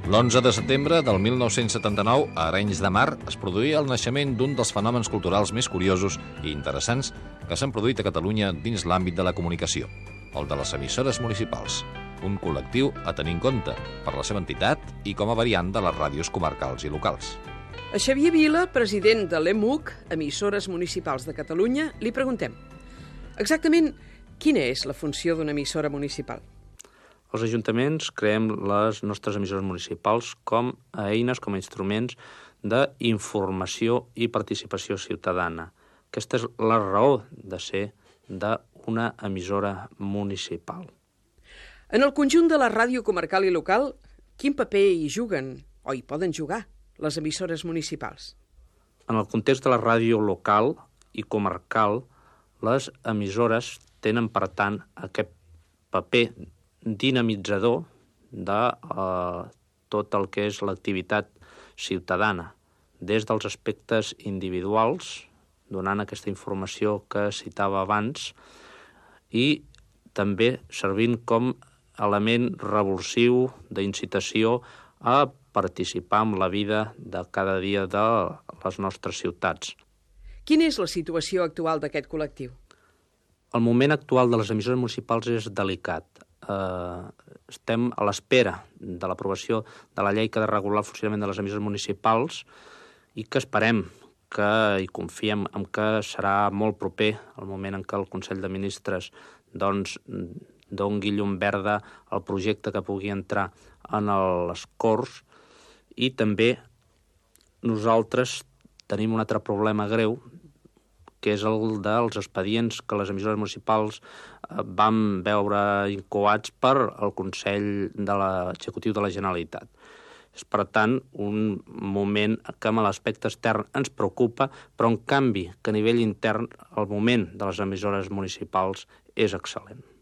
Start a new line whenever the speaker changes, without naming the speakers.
L'11 de setembre del 1979, a Arenys de Mar, es produïa el naixement d'un dels fenòmens culturals més curiosos i interessants que s'han produït a Catalunya dins l'àmbit de la comunicació, el de les emissores municipals, un col·lectiu a tenir en compte per la seva entitat i com a variant de les ràdios comarcals i locals.
A Xavier Vila, president de l'EMUC, Emissores Municipals de Catalunya, li preguntem exactament quina és la funció d'una emissora municipal.
Els ajuntaments creem les nostres emissores municipals com a eines, com a instruments d'informació i participació ciutadana. Aquesta és la raó de ser d'una emissora municipal.
En el conjunt de la ràdio comarcal i local, quin paper hi juguen o hi poden jugar les emissores municipals?
En el context de la ràdio local i comarcal, les emissores tenen, per tant, aquest paper dinamitzador de tot el que és l'activitat ciutadana, des dels aspectes individuals, donant aquesta informació que citava abans, i també servint com element revulsiu d'incitació a participar en la vida de cada dia de les nostres ciutats.
Quina és la situació actual d'aquest col·lectiu?
El moment actual de les emissores municipals és delicat. Estem a l'espera de l'aprovació de la llei que ha de regular el funcionament de les emissores municipals i que esperem i confiem en que serà molt proper el moment en què el Consell de Ministres doni llum verda al projecte que pugui entrar en les Corts. I també nosaltres tenim un altre problema greu, que és el dels expedients que les emissores municipals van veure incoats per el Consell de l'Executiu de la Generalitat. És, per tant, un moment que amb l'aspecte extern ens preocupa, però en canvi que a nivell intern el moment de les emissores municipals és excel·lent.